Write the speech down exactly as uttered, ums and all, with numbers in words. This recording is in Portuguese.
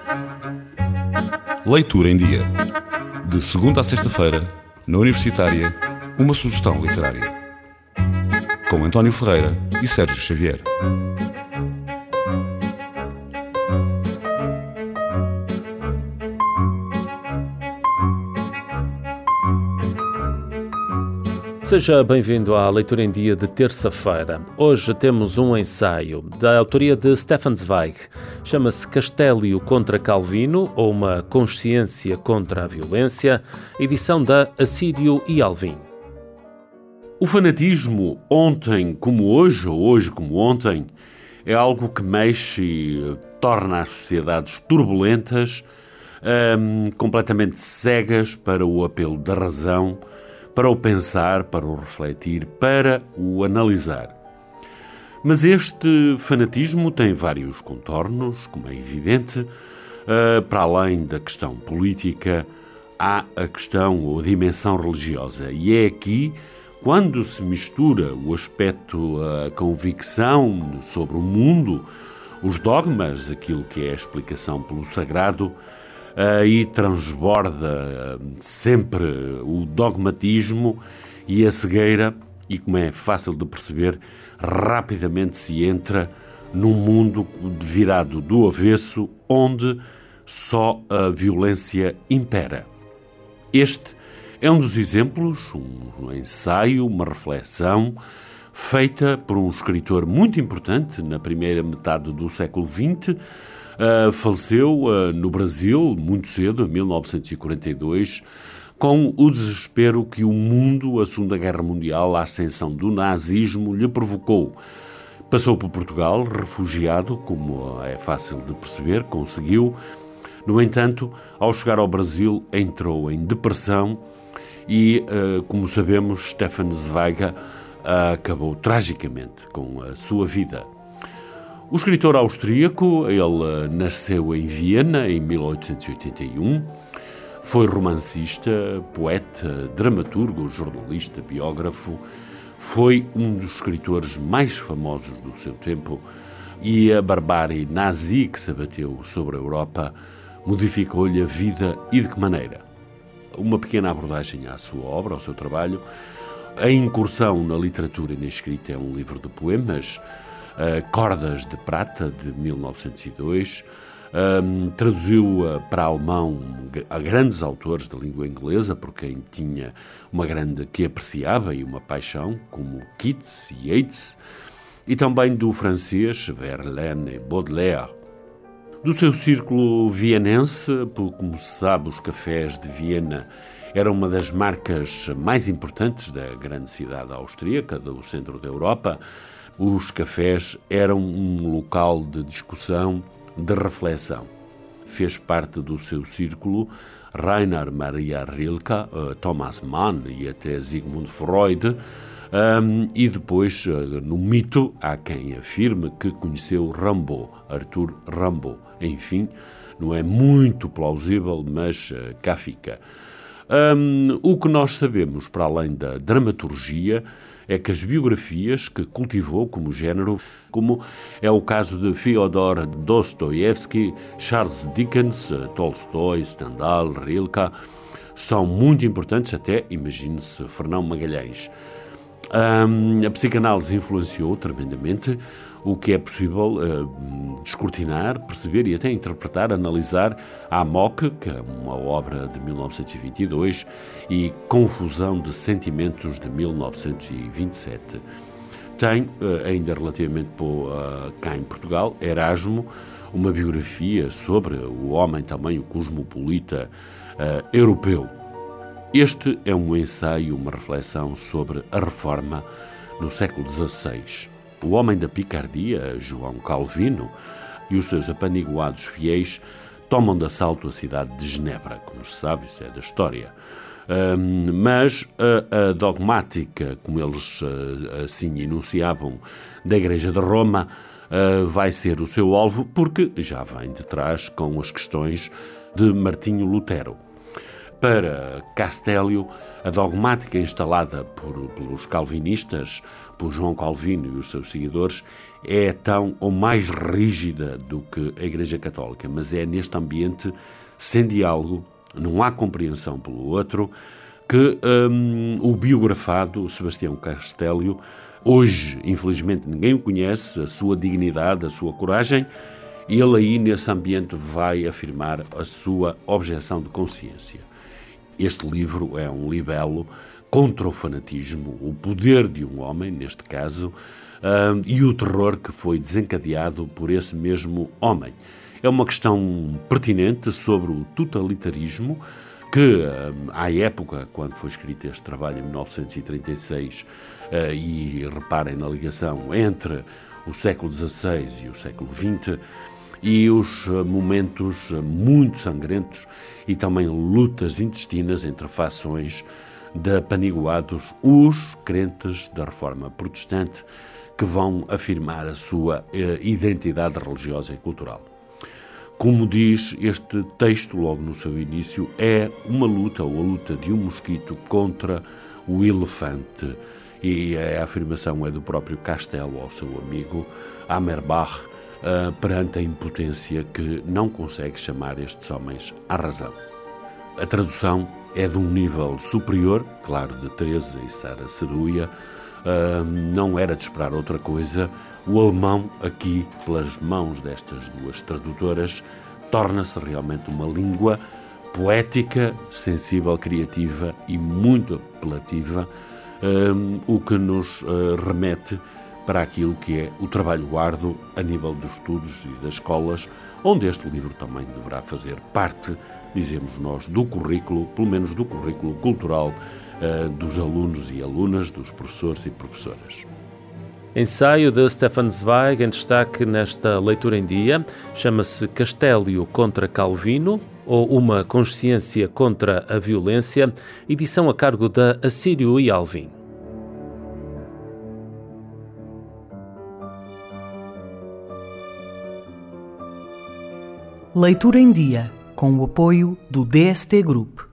Leitura em Dia. De segunda a sexta-feira, na Universitária, uma sugestão literária. Com António Ferreira e Sérgio Xavier. Seja bem-vindo à Leitura em Dia de terça-feira. Hoje temos um ensaio da autoria de Stefan Zweig. Chama-se Castélio contra Calvino, ou uma consciência contra a violência, edição da Assírio e Alvim. O fanatismo, ontem como hoje, ou hoje como ontem, é algo que mexe e torna as sociedades turbulentas, hum, completamente cegas para o apelo da razão, para o pensar, para o refletir, para o analisar. Mas este fanatismo tem vários contornos, como é evidente. Uh, para além da questão política, há a questão ou a dimensão religiosa. E é aqui, quando se mistura o aspecto, a convicção sobre o mundo, os dogmas, aquilo que é a explicação pelo sagrado, aí transborda sempre o dogmatismo e a cegueira, e como é fácil de perceber, rapidamente se entra num mundo virado do avesso, onde só a violência impera. Este é um dos exemplos, um ensaio, uma reflexão, feita por um escritor muito importante na primeira metade do século vinte. Uh, faleceu uh, no Brasil, muito cedo, em mil novecentos e quarenta e dois, com o desespero que o mundo, a Segunda Guerra Mundial, a ascensão do nazismo, lhe provocou. Passou por Portugal, refugiado, como é fácil de perceber, conseguiu. No entanto, ao chegar ao Brasil, entrou em depressão e, uh, como sabemos, Stefan Zweig uh, acabou tragicamente com a sua vida. O escritor austríaco, ele nasceu em Viena em mil oitocentos e oitenta e um, foi romancista, poeta, dramaturgo, jornalista, biógrafo, foi um dos escritores mais famosos do seu tempo e a barbárie nazi que se abateu sobre a Europa modificou-lhe a vida e de que maneira? Uma pequena abordagem à sua obra, ao seu trabalho. A incursão na literatura e na escrita é um livro de poemas, Uh, Cordas de Prata, de mil novecentos e dois, um, traduziu uh, para alemão a grandes autores da língua inglesa, por quem tinha uma grande, que apreciava e uma paixão, como Keats e Yeats, e também do francês Verlaine e Baudelaire. Do seu círculo vienense, como se sabe, os cafés de Viena eram uma das marcas mais importantes da grande cidade austríaca, do centro da Europa. Os cafés eram um local de discussão, de reflexão. Fez parte do seu círculo Rainer Maria Rilke, Thomas Mann e até Sigmund Freud. Um, e depois, no mito, há quem afirme que conheceu Rimbaud, Arthur Rimbaud. Enfim, não é muito plausível, mas uh, cá fica. Um, o que nós sabemos, para além da dramaturgia, é que as biografias que cultivou como género, como é o caso de Fyodor Dostoiévski, Charles Dickens, Tolstói, Stendhal, Rilke, são muito importantes, até, imagine-se, Fernão Magalhães. Um, a psicanálise influenciou tremendamente o que é possível uh, descortinar, perceber e até interpretar, analisar Amok, que é uma obra de mil novecentos e vinte e dois, e Confusão de Sentimentos, de mil novecentos e vinte e sete. Tem, uh, ainda relativamente uh, cá em Portugal, Erasmo, uma biografia sobre o homem também, o cosmopolita uh, europeu. Este é um ensaio, uma reflexão sobre a reforma no século dezasseis. O homem da picardia, João Calvino, e os seus apaniguados fiéis tomam de assalto a cidade de Genebra, como se sabe, isso é da história. Um, mas a, a dogmática, como eles uh, assim enunciavam, da Igreja de Roma, uh, vai ser o seu alvo, porque já vem de trás com as questões de Martinho Lutero. Para Castélio, a dogmática instalada por, pelos calvinistas, por João Calvino e os seus seguidores, é tão ou mais rígida do que a Igreja Católica, mas é neste ambiente sem diálogo, não há compreensão pelo outro, que um, o biografado Sebastião Castellio, hoje, infelizmente, ninguém o conhece, a sua dignidade, a sua coragem, e ele aí, nesse ambiente, vai afirmar a sua objeção de consciência. Este livro é um libelo contra o fanatismo, o poder de um homem, neste caso, um, e o terror que foi desencadeado por esse mesmo homem. É uma questão pertinente sobre o totalitarismo que, um, à época, quando foi escrito este trabalho, em mil novecentos e trinta e seis, uh, e reparem na ligação entre o século dezasseis e o século vinte, e os momentos muito sangrentos e também lutas intestinas entre fações de apaniguados, os crentes da Reforma Protestante, que vão afirmar a sua eh, identidade religiosa e cultural. Como diz este texto, logo no seu início, é uma luta, ou a luta de um mosquito contra o elefante. E a afirmação é do próprio Castello ao seu amigo Amerbach, Uh, perante a impotência que não consegue chamar estes homens à razão. A tradução é de um nível superior, claro, de Teresa e Sara Ceruia, uh, não era de esperar outra coisa. O alemão, aqui, pelas mãos destas duas tradutoras, torna-se realmente uma língua poética, sensível, criativa e muito apelativa, uh, o que nos uh, remete para aquilo que é o trabalho árduo a nível dos estudos e das escolas, onde este livro também deverá fazer parte, dizemos nós, do currículo, pelo menos do currículo cultural uh, dos alunos e alunas, dos professores e professoras. Ensaio de Stefan Zweig, em destaque nesta leitura em dia, chama-se Castellio contra Calvino, ou Uma Consciência contra a Violência, edição a cargo da Assírio e Alvim. Leitura em Dia, com o apoio do D S T Group.